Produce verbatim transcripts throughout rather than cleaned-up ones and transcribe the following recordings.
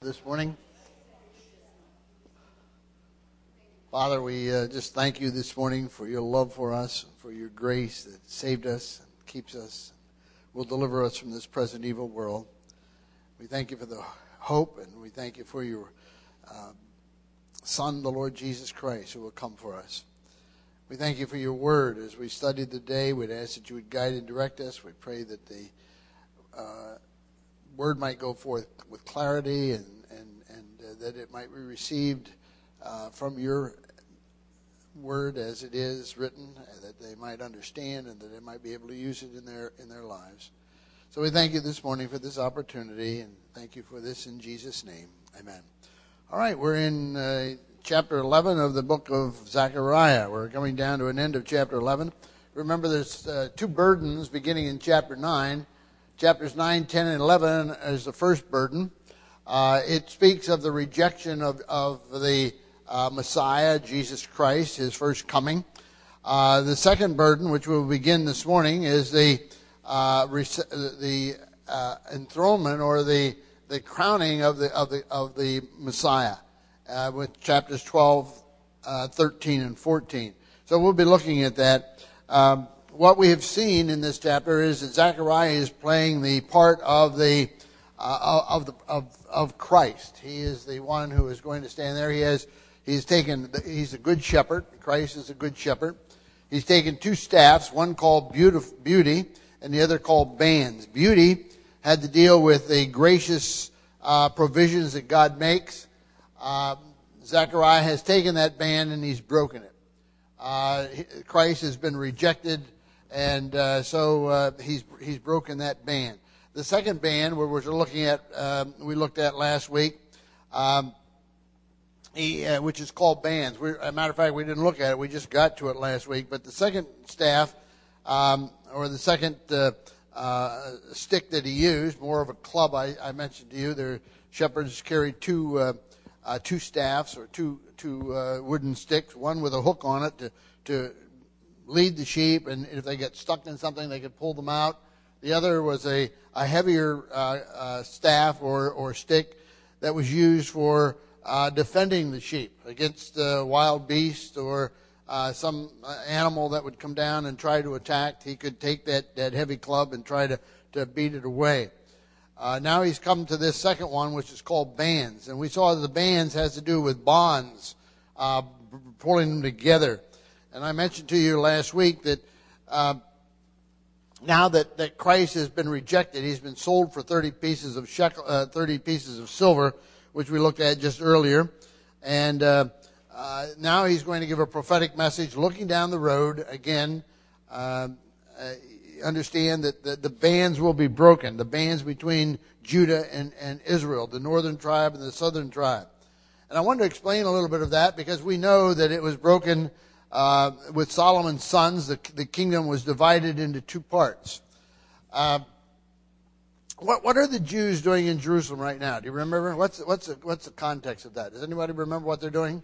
this morning? Father, we uh, just thank you this morning for your love for us, for your grace that saved us and keeps us, will deliver us from this present evil world. We thank you for the hope, and we thank you for your uh, Son, the Lord Jesus Christ, who will come for us. We thank you for your word. As we studied the day, we'd ask that you would guide and direct us. We pray that the uh, word might go forth with clarity and, and, and uh, that it might be received uh, from your word as it is written, that they might understand and that they might be able to use it in their in their lives. So we thank you this morning for this opportunity, and thank you for this in Jesus' name. Amen. All right, we're in uh, chapter eleven of the book of Zechariah. We're coming down to an end of chapter eleven. Remember, there's uh, two burdens beginning in chapter nine. Chapters nine, ten, and eleven is the first burden. Uh, it speaks of the rejection of, of the uh, Messiah, Jesus Christ, his first coming. Uh, the second burden, which we'll begin this morning, is the uh, the uh, enthronement or the the crowning of the of the of the Messiah, uh, with chapters twelve, uh, thirteen, and fourteen. So we'll be looking at that. Um, What we have seen in this chapter is that Zechariah is playing the part of the uh, of the of of Christ. He is the one who is going to stand there. He has he's taken he's a good shepherd. Christ is a good shepherd. He's taken two staffs, one called beauty and the other called bands. Beauty had to deal with the gracious uh, provisions that God makes. Uh, Zechariah has taken that band and he's broken it. Uh, Christ has been rejected. And uh, so uh, he's he's broken that band. The second band, where we're looking at, um, we looked at last week, um, he, uh, which is called bands. We're, as a matter of fact, we didn't look at it. We just got to it last week. But the second staff, um, or the second uh, uh, stick that he used, more of a club, I, I mentioned to you. Their shepherds carried two uh, uh, two staffs or two two uh, wooden sticks, one with a hook on it to to lead the sheep, and if they get stuck in something, they could pull them out. The other was a, a heavier uh, uh, staff or, or stick that was used for uh, defending the sheep against uh, wild beasts or uh, some animal that would come down and try to attack. He could take that, that heavy club and try to, to beat it away. Uh, now he's come to this second one, which is called bands. And we saw that the bands has to do with bonds, uh, pulling them together. And I mentioned to you last week that uh, now that, that Christ has been rejected, he's been sold for thirty pieces of shekel, uh, thirty pieces of silver, which we looked at just earlier. And uh, uh, now he's going to give a prophetic message, looking down the road again. Uh, uh, understand that the, the bands will be broken, the bands between Judah and, and Israel, the northern tribe and the southern tribe. And I want to explain a little bit of that because we know that it was broken. Uh, with Solomon's sons, the, the kingdom was divided into two parts. Uh, what what are the Jews doing in Jerusalem right now? Do you remember? What's what's the, what's the context of that? Does anybody remember what they're doing?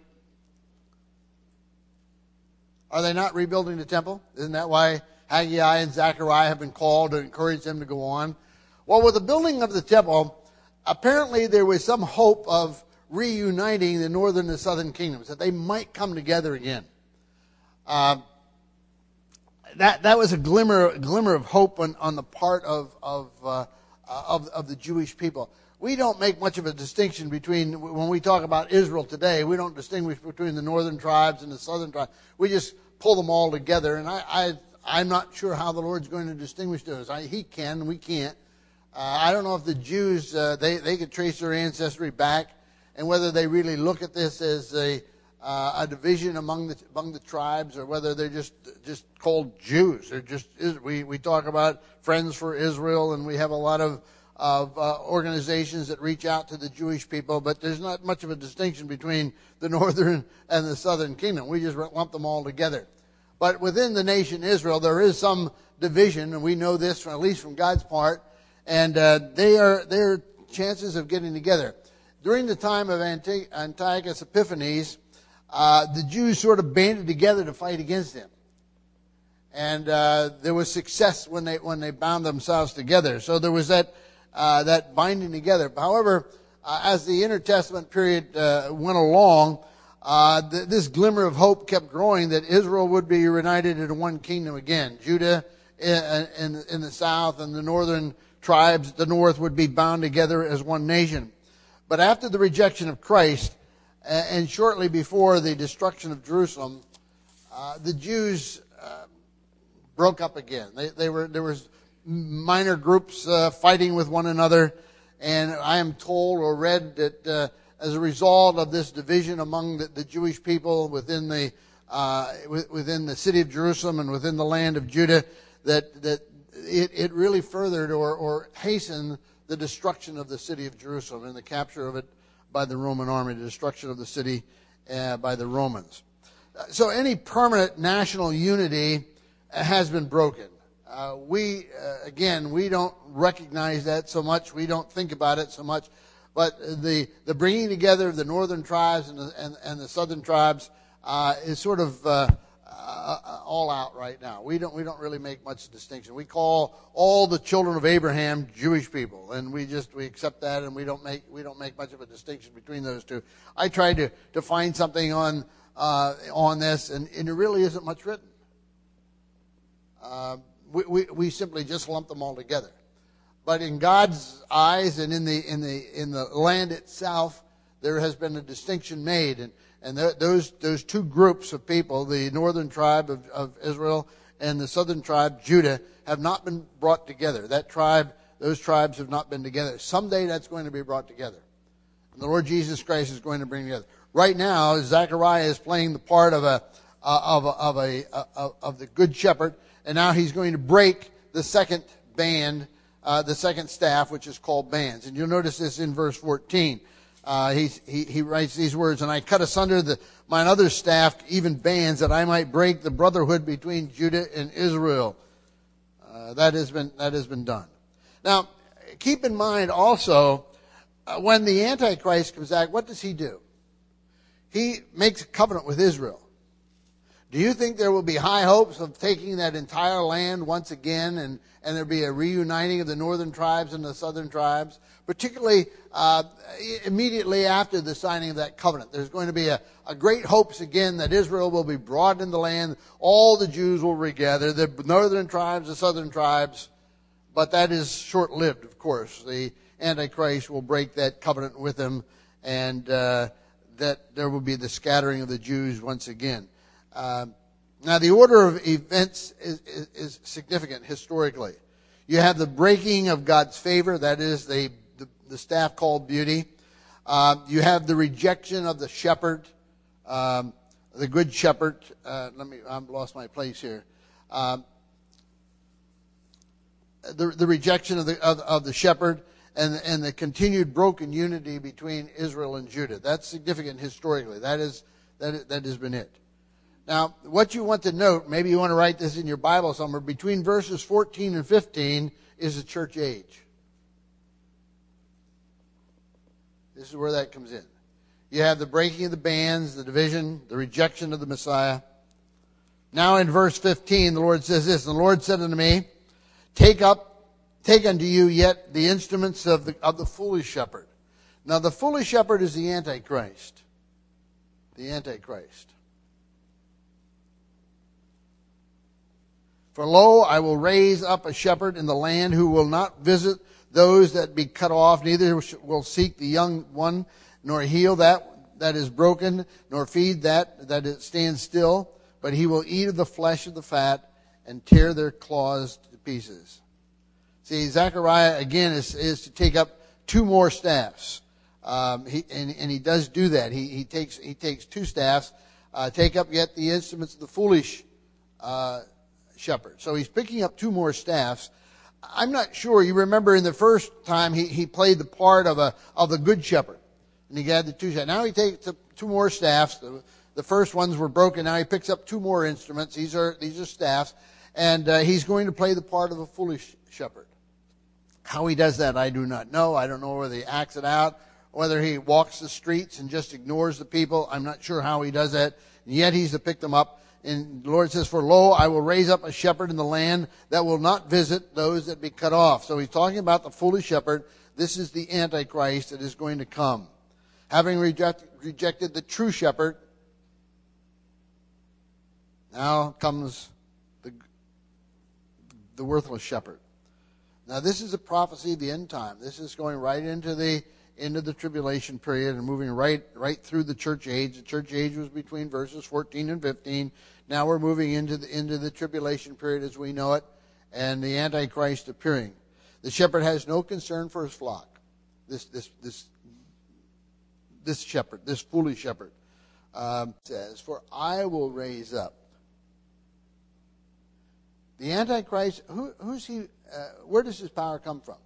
Are they not rebuilding the temple? Isn't that why Haggai and Zechariah have been called to encourage them to go on? Well, with the building of the temple, apparently there was some hope of reuniting the northern and southern kingdoms, that they might come together again. Uh, that that was a glimmer a glimmer of hope on, on the part of of, uh, of of the Jewish people. We don't make much of a distinction between, when we talk about Israel today, we don't distinguish between the northern tribes and the southern tribes. We just pull them all together, and I, I I'm not sure how the Lord's going to distinguish those. I, he can, we can't. Uh, I don't know if the Jews uh, they they could trace their ancestry back, and whether they really look at this as a Uh, a division among the among the tribes, or whether they're just just called Jews. They're just we we talk about Friends for Israel, and we have a lot of of uh, organizations that reach out to the Jewish people, but there's not much of a distinction between the northern and the southern kingdom. We just lump them all together. But within the nation Israel, there is some division, and we know this from, at least from God's part, and uh, they are their chances of getting together. During the time of Antioch- Antiochus Epiphanes, Uh, the Jews sort of banded together to fight against him. And uh, there was success when they when they bound themselves together. So there was that uh, that binding together. However, uh, as the intertestament period uh, went along, uh, th- this glimmer of hope kept growing that Israel would be united into one kingdom again. Judah in, in, in the south and the northern tribes, the north, would be bound together as one nation. But after the rejection of Christ, uh, and shortly before the destruction of Jerusalem, uh, the Jews uh, broke up again. They, they were there was minor groups uh, fighting with one another, and I am told or read that uh, as a result of this division among the, the Jewish people within the uh, within the city of Jerusalem and within the land of Judah, that that it, it really furthered or, or hastened the destruction of the city of Jerusalem and the capture of it by the Roman army, the destruction of the city uh, by the Romans. So any permanent national unity has been broken. Uh, we, uh, again, we don't recognize that so much. We don't think about it so much. But the, the bringing together of the northern tribes and the, and, and the southern tribes uh, is sort of uh, uh, all out right now. We don't we don't really make much distinction. We call all the children of Abraham Jewish people, and we just we accept that, and we don't make we don't make much of a distinction between those two. I tried to to find something on uh, on this, and, and there really isn't much written. Uh, we, we we simply just lump them all together. But in God's eyes and in the in the in the land itself, there has been a distinction made, and and th- those those two groups of people, the northern tribe of, of Israel and the southern tribe Judah, have not been brought together. That tribe, those tribes have not been together. Someday that's going to be brought together, and the Lord Jesus Christ is going to bring together. Right now, Zechariah is playing the part of a uh, of a, of a uh, of the good shepherd, and now he's going to break the second band. Uh, the second staff, which is called bands. And you'll notice this in verse fourteen. Uh, he, he, he writes these words, "And I cut asunder the, mine other staff, even bands, that I might break the brotherhood between Judah and Israel." Uh, that has been, that has been done. Now, keep in mind also, uh, when the Antichrist comes back, what does he do? He makes a covenant with Israel. Do you think there will be high hopes of taking that entire land once again, and, and there'll be a reuniting of the northern tribes and the southern tribes? Particularly uh, immediately after the signing of that covenant. There's going to be a, a great hopes again that Israel will be brought in the land. All the Jews will regather, the northern tribes, the southern tribes. But that is short-lived, of course. The Antichrist will break that covenant with them, and uh, that there will be the scattering of the Jews once again. Uh, now, the order of events is, is, is significant historically. You have the breaking of God's favor, that is the, the, the staff called beauty. Uh, you have the rejection of the shepherd, um, the good shepherd. Uh, let me, I've lost my place here. Um, the, the rejection of the, of, of the shepherd and, and the continued broken unity between Israel and Judah. That's significant historically. That is, that, that has been it. Now, what you want to note, maybe you want to write this in your Bible somewhere, between verses fourteen and fifteen is the church age. This is where that comes in. You have the breaking of the bands, the division, the rejection of the Messiah. Now in verse fifteen, the Lord says this, "And the Lord said unto me, Take up, take unto you yet the instruments of the, of the foolish shepherd." Now the foolish shepherd is the Antichrist. The Antichrist. "For lo, I will raise up a shepherd in the land who will not visit those that be cut off, neither will seek the young one, nor heal that that is broken, nor feed that that it stands still, but he will eat of the flesh of the fat and tear their claws to pieces." See, Zechariah again is, is to take up two more staffs. Um, he, and, and he does do that. He, he takes he takes two staffs. Uh, take up yet the instruments of the foolish uh shepherd. So he's picking up two more staffs. I'm not sure. You remember in the first time he, he played the part of a of the good shepherd, and he had the two staffs. Now he takes up two more staffs. The, the first ones were broken. Now he picks up two more instruments. These are these are staffs, and uh, he's going to play the part of a foolish shepherd. How he does that, I do not know. I don't know whether he acts it out, whether he walks the streets and just ignores the people. I'm not sure how he does that. And yet he's to pick them up. And the Lord says, "For lo, I will raise up a shepherd in the land that will not visit those that be cut off." So he's talking about the foolish shepherd This is the Antichrist that is going to come. Having reject, rejected the true shepherd, now comes the, the worthless shepherd. Now this is a prophecy of the end time. This is going right into the into the tribulation period and moving right right through the church age. The church age was between verses fourteen and fifteen. Now we're moving into the into the tribulation period as we know it, and the Antichrist appearing. The shepherd has no concern for his flock. This this this this shepherd, this foolish shepherd, um, says, "For I will raise up." The Antichrist, who, who's he? Uh, where does his power come from?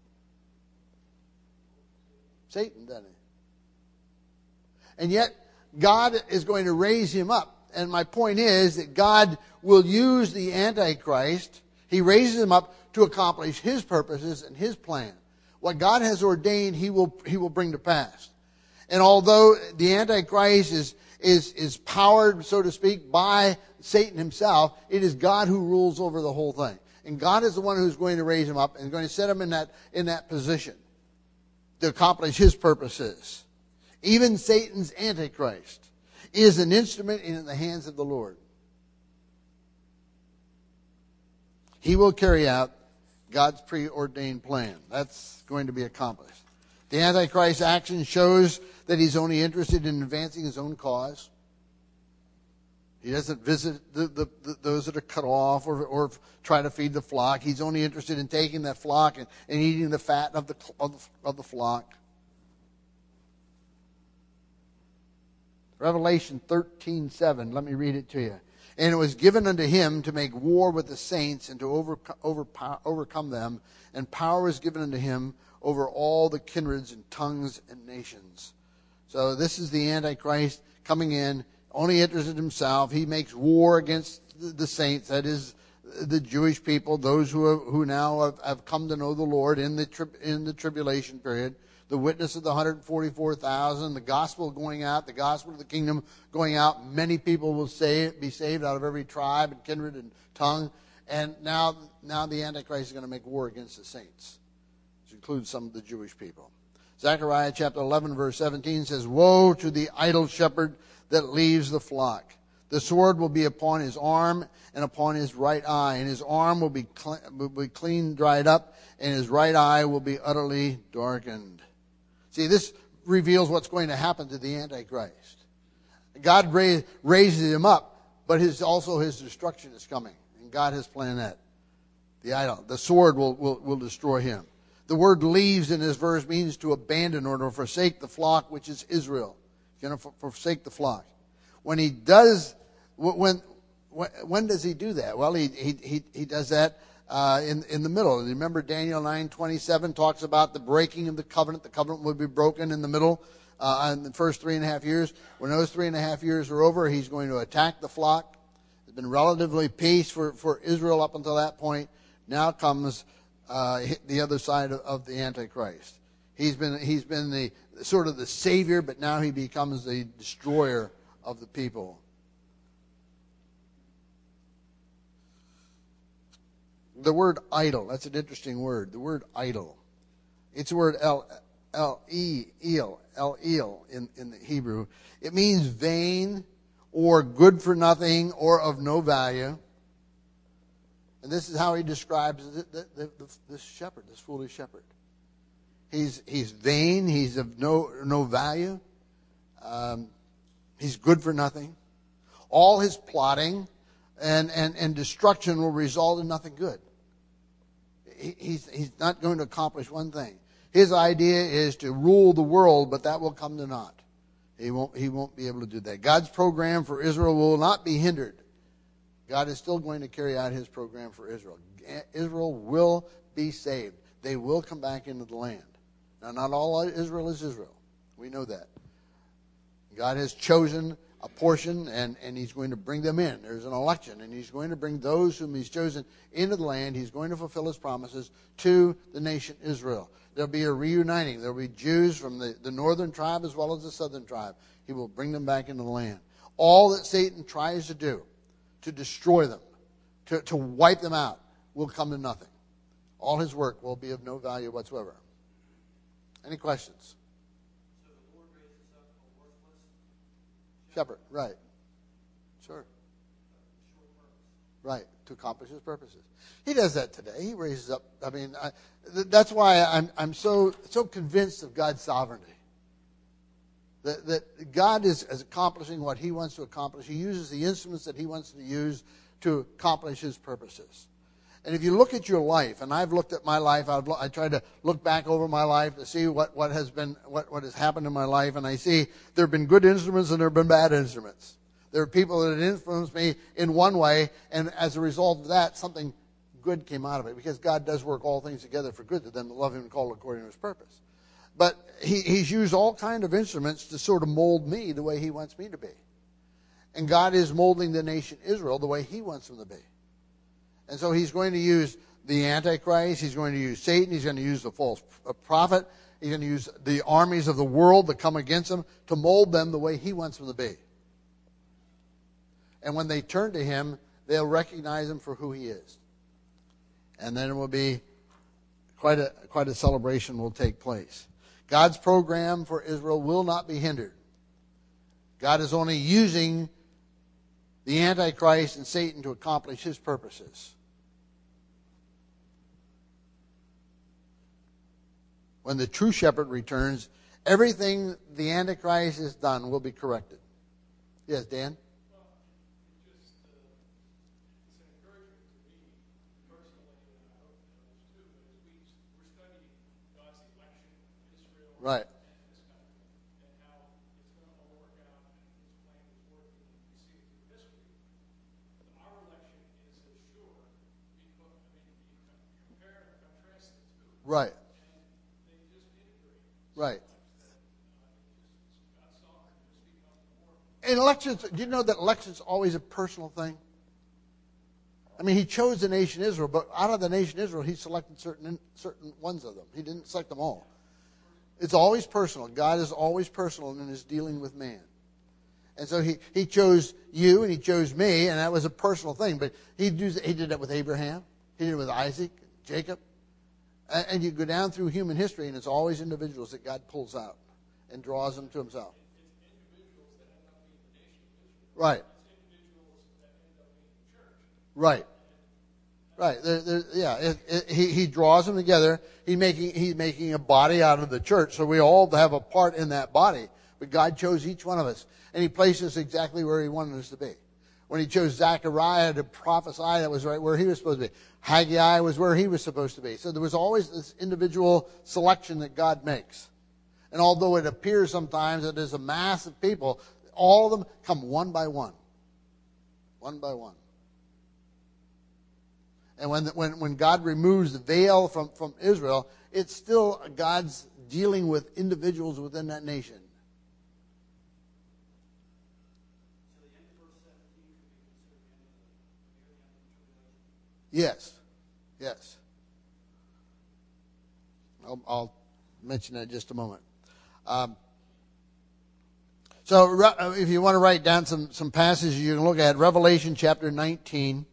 Satan, doesn't he? And yet, God is going to raise him up. And my point is that God will use the Antichrist. He raises him up to accomplish his purposes and his plan. What God has ordained, he will he will bring to pass. And although the Antichrist is is is powered, so to speak, by Satan himself, it is God who rules over the whole thing. And God is the one who's going to raise him up and going to set him in that in that position to accomplish his purposes. Even Satan's Antichrist is an instrument in the hands of the Lord. He will carry out God's preordained plan. That's going to be accomplished. The Antichrist's action shows that he's only interested in advancing his own cause. He doesn't visit the, the, the, those that are cut off or, or try to feed the flock. He's only interested in taking that flock and, and eating the fat of the, of the, of the flock. Revelation thirteen seven, let me read it to you. And it was given unto him to make war with the saints and to over, over, overcome them. And power was given unto him over all the kindreds and tongues and nations. So this is the Antichrist coming in, only interested in himself. He makes war against the saints, that is the Jewish people, those who have, who now have, have come to know the Lord in the tri- in the tribulation period. The witness of the one hundred forty-four thousand, the gospel going out, the gospel of the kingdom going out. Many people will save, be saved out of every tribe and kindred and tongue. And now, now the Antichrist is going to make war against the saints, which includes some of the Jewish people. Zechariah chapter eleven verse seventeen says, "Woe to the idle shepherd that leaves the flock. The sword will be upon his arm and upon his right eye, and his arm will be, cl- will be clean dried up, and his right eye will be utterly darkened." See, this reveals what's going to happen to the Antichrist. God ra- raises him up, but his, also his destruction is coming. And God has planned that. The idol, the sword will, will, will destroy him. The word leaves in this verse means to abandon or to forsake the flock, which is Israel. He's going to forsake the flock. When he does, when, when, when does he do that? Well, he, he, he, he does that Uh, in in the middle. Remember Daniel nine twenty-seven talks about the breaking of the covenant. The covenant would be broken in the middle uh, in the first three and a half years. When those three and a half years are over, he's going to attack the flock. There's been relatively peace for, for Israel up until that point. Now comes uh, the other side of, of the Antichrist. He's been he's been the sort of the savior, but now he becomes the destroyer of the people. The word idol, that's an interesting word. The word idol. It's the word el, el, e, el, el, el in, in the Hebrew. It means vain or good for nothing or of no value. And this is how he describes the, the, the, this shepherd, this foolish shepherd. He's, he's vain. He's of no, no value. Um, he's good for nothing. All his plotting and, and, and destruction will result in nothing good. He, he's, he's not going to accomplish one thing. His idea is to rule the world, but that will come to naught. He won't, he won't be able to do that. God's program for Israel will not be hindered. God is still going to carry out his program for Israel. Israel will be saved. They will come back into the land. Now, not all Israel is Israel. We know that. God has chosen a portion, and, and he's going to bring them in. There's an election, and he's going to bring those whom he's chosen into the land. He's going to fulfill his promises to the nation Israel. There'll be a reuniting. There'll be Jews from the, the northern tribe as well as the southern tribe. He will bring them back into the land. All that Satan tries to do to destroy them, to, to wipe them out, will come to nothing. All his work will be of no value whatsoever. Any questions? So the Lord raises up a worthless Shepherd, right. Sure. short purpose. Right, to accomplish his purposes. He does that today. He raises up. I mean, I, th- that's why I'm I'm so so convinced of God's sovereignty. That that God is, is accomplishing what He wants to accomplish. He uses the instruments that He wants to use to accomplish His purposes. And if you look at your life, and I've looked at my life, I've I tried to look back over my life to see what, what has been what, what has happened in my life, and I see there have been good instruments and there have been bad instruments. There are people that have influenced me in one way, and as a result of that, something good came out of it, because God does work all things together for good to them that love Him and call according to His purpose. But he, He's used all kind of instruments to sort of mold me the way He wants me to be. And God is molding the nation Israel the way He wants them to be. And so He's going to use the Antichrist, He's going to use Satan, He's going to use the false prophet, He's going to use the armies of the world that come against Him to mold them the way He wants them to be. And when they turn to Him, they'll recognize Him for who He is. And then it will be quite a quite a celebration will take place. God's program for Israel will not be hindered. God is only using the Antichrist and Satan to accomplish His purposes. When the true shepherd returns, everything the Antichrist has done will be corrected. Yes, Dan? Right. And how it's going to all work out and His plan is working, and we see it through history. Our election is as sure because, I mean, you compare and contrast the two. Right. And they just integrate. Right. God's sovereign just becomes more. In elections, do you know that elections always a personal thing? I mean, He chose the nation Israel, but out of the nation Israel, He selected certain certain ones of them. He didn't select them all. It's always personal. God is always personal in His dealing with man. And so he, he chose you and He chose me, and that was a personal thing. But he, do, he did that with Abraham. He did it with Isaac, Jacob. And, and you go down through human history, and it's always individuals that God pulls out and draws them to Himself. It's individuals that end up being the nation of Israel. Right. It's individuals that end up being the church. Right. Right. There, there, yeah. It, it, he, he draws them together. He's making, he's making a body out of the church. So we all have a part in that body. But God chose each one of us. And He placed us exactly where He wanted us to be. When He chose Zechariah to prophesy, that was right where he was supposed to be. Haggai was where he was supposed to be. So there was always this individual selection that God makes. And although it appears sometimes that there's a mass of people, all of them come one by one. One by one. And when, when, when God removes the veil from, from Israel, it's still God's dealing with individuals within that nation. So the end of verse seventeen could be considered the end of the tribulation. Yes. Yes. I'll, I'll mention that in just a moment. Um, so if you want to write down some, some passages you can look at, Revelation chapter nineteen.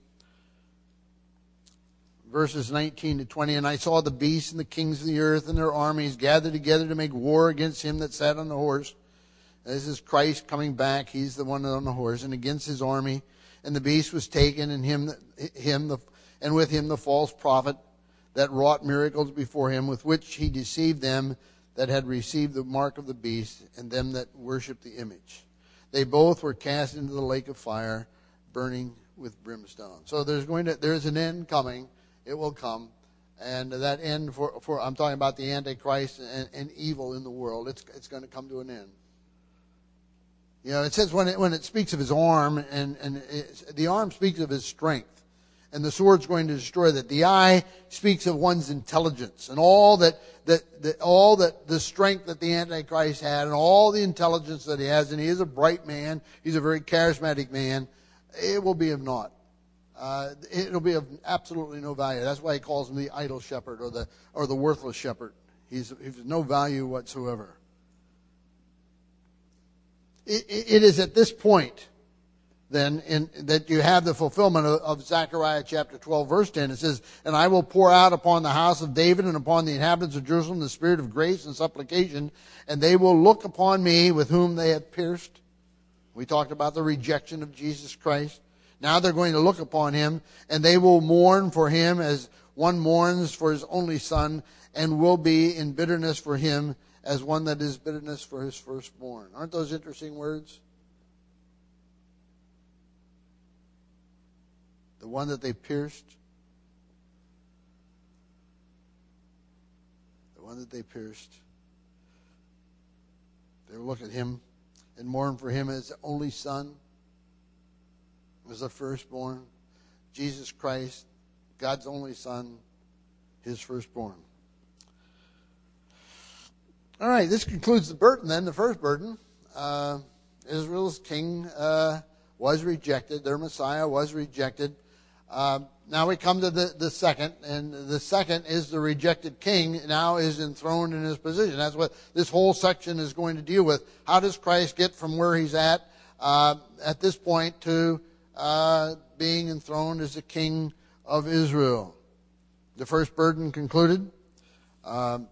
Verses nineteen to twenty, and I saw the beasts and the kings of the earth and their armies gathered together to make war against Him that sat on the horse. This is Christ coming back. He's the one on the horse, and against His army. And the beast was taken, and him, him, the, and with him the false prophet that wrought miracles before Him, with which He deceived them that had received the mark of the beast, and them that worshipped the image. They both were cast into the lake of fire, burning with brimstone. So there's going to there's an end coming. It will come. And that end for, for I'm talking about the Antichrist and, and evil in the world. It's it's going to come to an end. You know, it says when it, when it speaks of His arm, and, and it, the arm speaks of His strength. And the sword's going to destroy that. The eye speaks of one's intelligence and all that, that, that all that the strength that the Antichrist had and all the intelligence that he has. And he is a bright man. He's a very charismatic man. It will be of naught. Uh, it'll be of absolutely no value. That's why he calls him the idle shepherd or the or the worthless shepherd. He's, he's of no value whatsoever. It, it is at this point then in, that you have the fulfillment of, of Zechariah chapter twelve, verse ten. It says, "And I will pour out upon the house of David and upon the inhabitants of Jerusalem the spirit of grace and supplication, and they will look upon me with whom they have pierced." We talked about the rejection of Jesus Christ. Now they're going to look upon him, and they will mourn for him as one mourns for his only son, and will be in bitterness for him as one that is bitterness for his firstborn. Aren't those interesting words? The one that they pierced. The one that they pierced. They will look at him and mourn for him as the only son, as the firstborn. Jesus Christ, God's only son, his firstborn. All right, this concludes the burden then, the first burden. Uh, Israel's king uh, was rejected. Their Messiah was rejected. Uh, now we come to the, the second, and the second is the rejected king now is enthroned in his position. That's what this whole section is going to deal with. How does Christ get from where he's at uh, at this point to uh, being enthroned as the king of Israel? The first burden concluded. Um,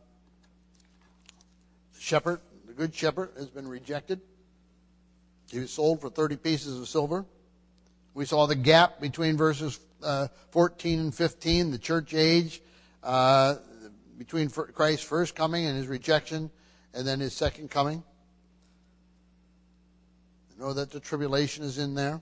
the shepherd, the good shepherd, has been rejected. He was sold for thirty pieces of silver. We saw the gap between verses uh, fourteen and fifteen, the church age, uh, between Christ's first coming and his rejection, and then his second coming. You know that the tribulation is in there.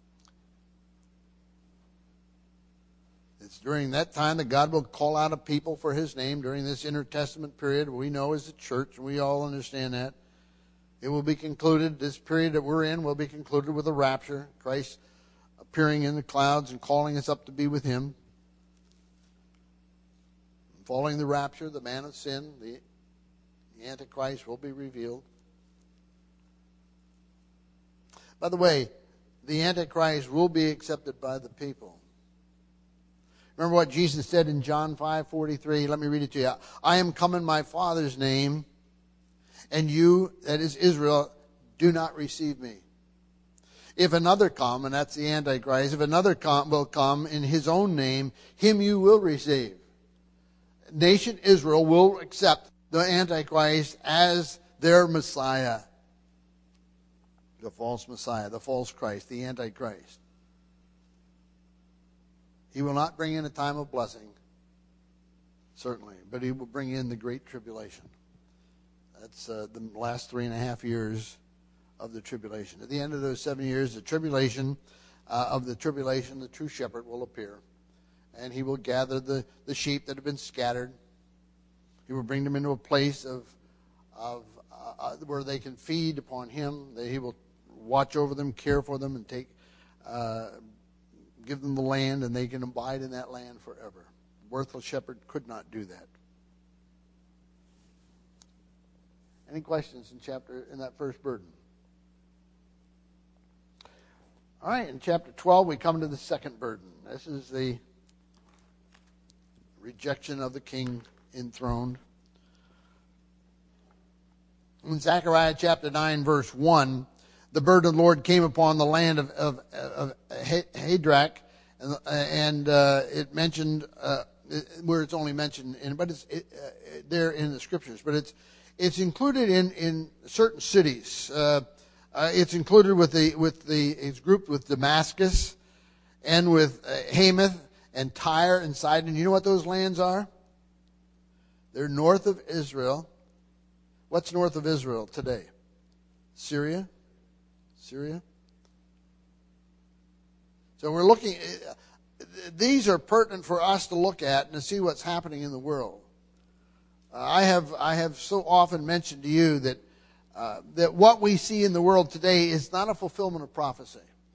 It's during that time that God will call out a people for his name during this intertestament period we know as the church, and we all understand that. It will be concluded, this period that we're in will be concluded with a rapture. Christ appearing in the clouds and calling us up to be with him. Following the rapture, the man of sin, the, the Antichrist will be revealed. By the way, the Antichrist will be accepted by the people. Remember what Jesus said in John five forty-three? Let me read it to you. "I am come in my Father's name, and you, that is Israel, do not receive me. If another come," and that's the Antichrist, "if another come, will come in his own name, him you will receive." Nation Israel will accept the Antichrist as their Messiah. The false Messiah, the false Christ, the Antichrist. He will not bring in a time of blessing, certainly, but he will bring in the great tribulation. That's uh, the last three and a half years of the tribulation. At the end of those seven years, the tribulation uh, of the tribulation, the true shepherd will appear. And he will gather the, the sheep that have been scattered. He will bring them into a place of, of uh, where they can feed upon him. That he will watch over them, care for them, and take, uh, give them the land, and they can abide in that land forever. The worthless shepherd could not do that. Any questions in chapter in that first burden? All right, in chapter twelve, we come to the second burden. This is the rejection of the king enthroned. In Zechariah chapter nine, verse one, the burden of the Lord came upon the land of, of, of Hadrach, and, and uh, it mentioned uh, where it's only mentioned, in, but it's it, uh, there in the scriptures. But it's it's included in, in certain cities. Uh, uh, it's included with the with the it's grouped with Damascus and with uh, Hamath and Tyre and Sidon. You know what those lands are? They're north of Israel. What's north of Israel today? Syria. Syria. So we're looking, these are pertinent for us to look at and to see what's happening in the world. Uh, I have I have so often mentioned to you that uh, that what we see in the world today is not a fulfillment of prophecy.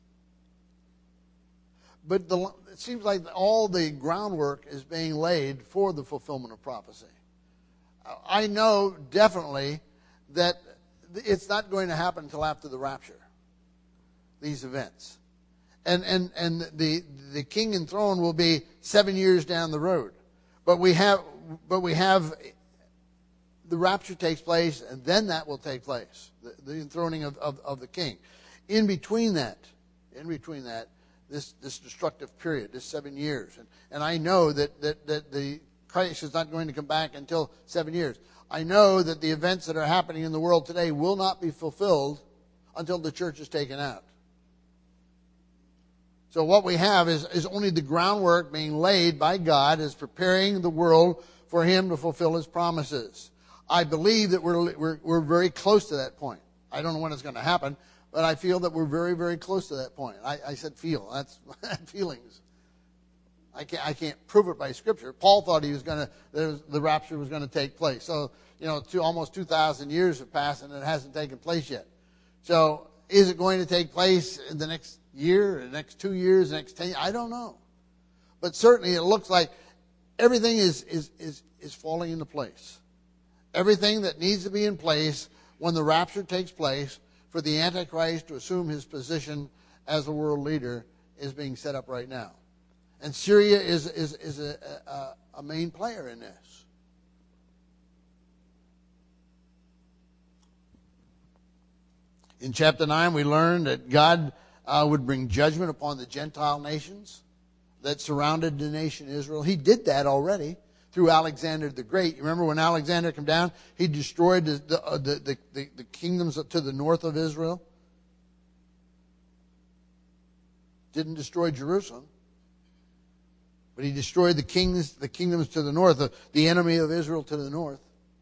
But the, it seems like all the groundwork is being laid for the fulfillment of prophecy. I know definitely that it's not going to happen until after the rapture, these events. And and and the the king and throne will be seven years down the road. But we have but we have the rapture takes place, and then that will take place, the, the enthroning of, of, of the king. In between that, in between that, this, this destructive period, this seven years. And, and I know that, that, that the Christ is not going to come back until seven years. I know that the events that are happening in the world today will not be fulfilled until the church is taken out. So what we have is, is only the groundwork being laid by God as preparing the world for Him to fulfill His promises. I believe that we're, we're, we're very close to that point. I don't know when it's going to happen, but I feel that we're very, very close to that point. I, I said feel. That's feelings. I can't, I can't prove it by Scripture. Paul thought he was going to, the rapture was going to take place. So, you know, two, almost two thousand years have passed and it hasn't taken place yet. So, is it going to take place in the next year, the next two years, the next ten years? I don't know. But certainly it looks like everything is, is, is, is falling into place. Everything that needs to be in place when the rapture takes place for the Antichrist to assume his position as a world leader is being set up right now. And Syria is, is, is a, a, a main player in this. In chapter nine, we learned that God uh, would bring judgment upon the Gentile nations that surrounded the nation Israel. He did that already through Alexander the Great. You remember when Alexander came down, he destroyed the, the, uh, the, the, the, the kingdoms to the north of Israel. Didn't destroy Jerusalem, but he destroyed the kings, the kingdoms to the north, the, the enemy of Israel to the north.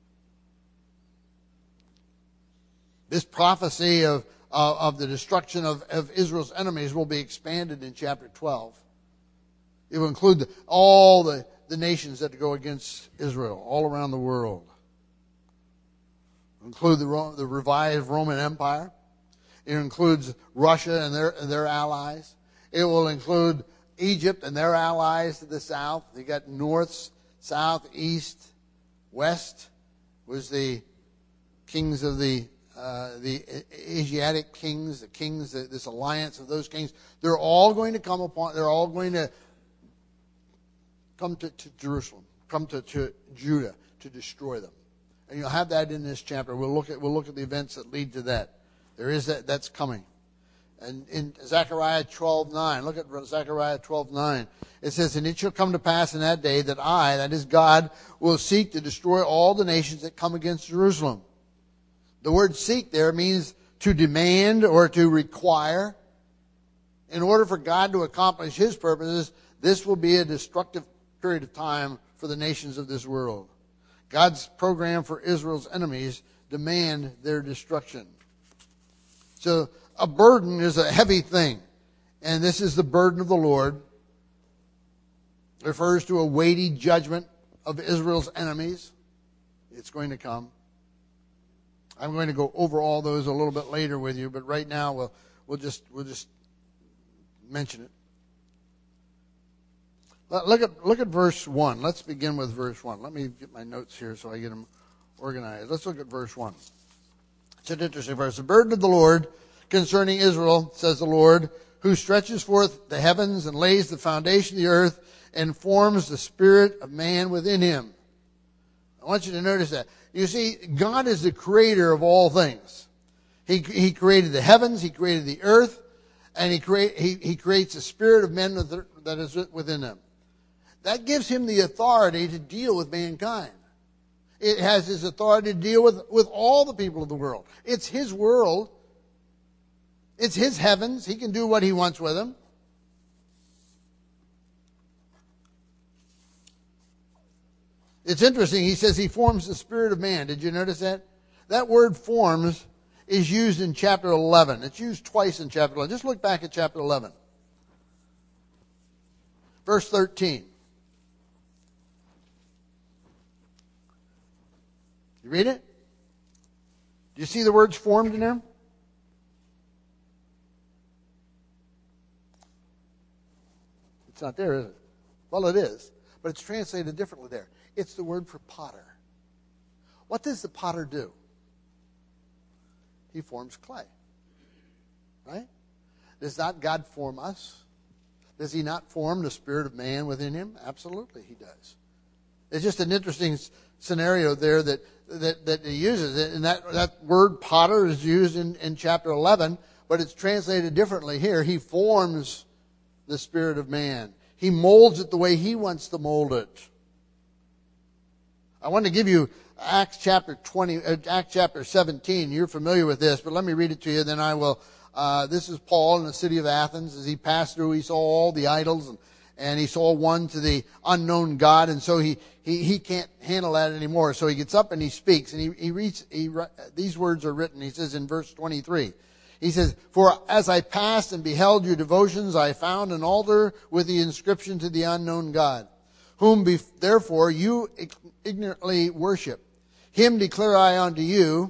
This prophecy of, uh, of the destruction of, of Israel's enemies will be expanded in chapter twelve. It will include the, all the, the nations that go against Israel all around the world. It will include the, the revived Roman Empire. It includes Russia and their, and their allies. It will include Egypt and their allies to the south. They got north, south, east, west was the kings of the uh, the Asiatic kings, the kings, this alliance of those kings. They're all going to come upon. They're all going to come to, to Jerusalem, come to, to Judah to destroy them. And you'll have that in this chapter. We'll look at we'll look at the events that lead to that. There is that that's coming. And in Zechariah twelve nine, look at Zechariah twelve nine. It says, "And it shall come to pass in that day that I, that is God, will seek to destroy all the nations that come against Jerusalem." The word seek there means to demand or to require. In order for God to accomplish His purposes, this will be a destructive period of time for the nations of this world. God's program for Israel's enemies demand their destruction. So a burden is a heavy thing. And this is the burden of the Lord. It refers to a weighty judgment of Israel's enemies. It's going to come. I'm going to go over all those a little bit later with you, but right now we'll we'll just we'll just mention it. Look at look at verse one. Let's begin with verse one. Let me get my notes here so I get them organized. Let's look at verse one. It's an interesting verse. The burden of the Lord concerning Israel, says the Lord, who stretches forth the heavens and lays the foundation of the earth and forms the spirit of man within him. I want you to notice that. You see, God is the creator of all things. He, he created the heavens, He created the earth, and He, create, he, he creates the spirit of men that is within them. That gives Him the authority to deal with mankind. It has His authority to deal with, with all the people of the world. It's His world. It's His heavens. He can do what He wants with them. It's interesting. He says He forms the spirit of man. Did you notice that? That word forms is used in chapter eleven. It's used twice in chapter eleven. Just look back at chapter eleven. Verse thirteen. You read it? Do you see the words formed in there? It's not there, is it? Well, it is, but it's translated differently there. It's the word for potter. What does the potter do? He forms clay. Right? Does not God form us? Does He not form the spirit of man within Him? Absolutely He does. It's just an interesting scenario there that, that, that He uses. And that, that word potter is used in, in chapter eleven, but it's translated differently here. He forms the spirit of man. He molds it the way he wants to mold it. I want to give you Acts chapter twenty, uh, Acts chapter seventeen. You're familiar with this, but let me read it to you. Then I will. Uh, this is Paul in the city of Athens. As he passed through, he saw all the idols, and, and he saw one to the unknown God, and so he, he, he can't handle that anymore. So he gets up and he speaks, and he, he reads. He, these words are written. He says in verse twenty-three. He says, "For as I passed and beheld your devotions, I found an altar with the inscription to the unknown God, whom bef- therefore you ignorantly worship. Him declare I unto you,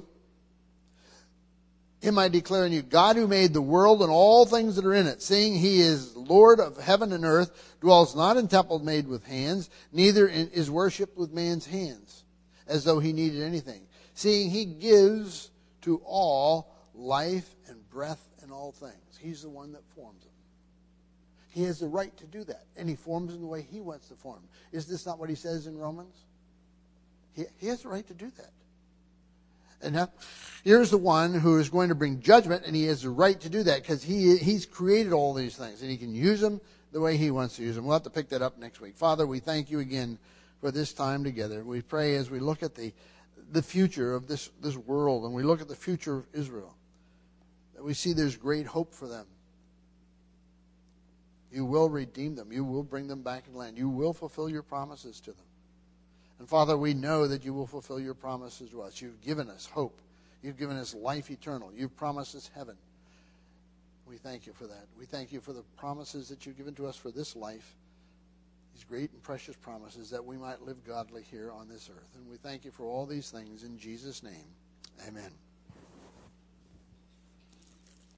him I declare unto you, God who made the world and all things that are in it, seeing he is Lord of heaven and earth, dwells not in temples made with hands, neither is worshipped with man's hands, as though he needed anything. Seeing he gives to all life and breath and all things." He's the one that forms them. He has the right to do that, and he forms them the way he wants to form them. Is this not what he says in Romans? He, he has the right to do that. And now, here's the one who is going to bring judgment, and he has the right to do that because he he's created all these things, and he can use them the way he wants to use them. We'll have to pick that up next week. Father, we thank you again for this time together. We pray as we look at the the future of this, this world, and we look at the future of Israel, that we see there's great hope for them. You will redeem them. You will bring them back in land. You will fulfill your promises to them. And Father, we know that you will fulfill your promises to us. You've given us hope. You've given us life eternal. You've promised us heaven. We thank you for that. We thank you for the promises that you've given to us for this life, these great and precious promises that we might live godly here on this earth. And we thank you for all these things in Jesus' name. Amen.